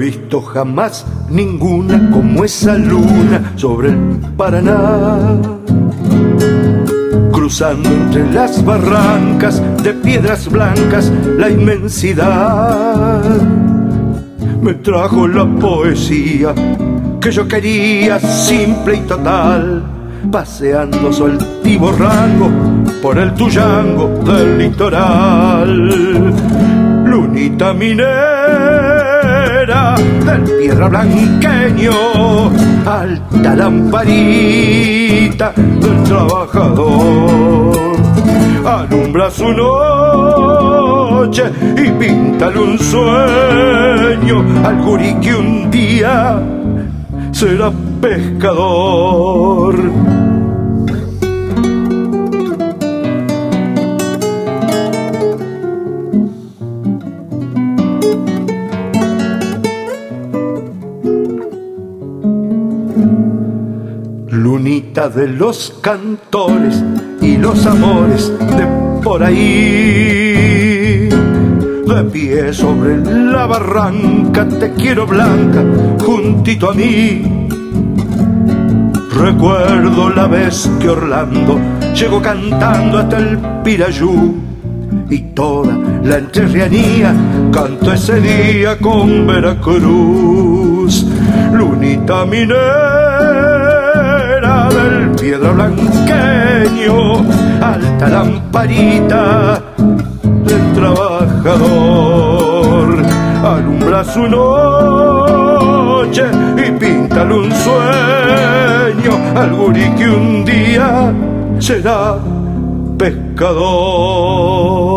visto jamás ninguna como esa luna sobre el Paraná, cruzando entre las barrancas de piedras blancas la inmensidad. Me trajo la poesía que yo quería, simple y total, paseando su altivo rango por el Tuyango del litoral. Lunita minera del Piedra Blanqueño, alta lamparita del trabajador, alumbra su noche y píntale un sueño al gurí que un día será pescador. Lunita de los cantores y los amores de por ahí, de pie sobre la barranca te quiero blanca juntito a mí. Recuerdo la vez que Orlando llegó cantando hasta el Pirayú, y toda la entrerrianía cantó ese día con Veracruz. Lunita minera del Piedra Blanqueño, alta lamparita del trabajador, alumbra su noche y píntale un sueño al gurí que un día será pescador.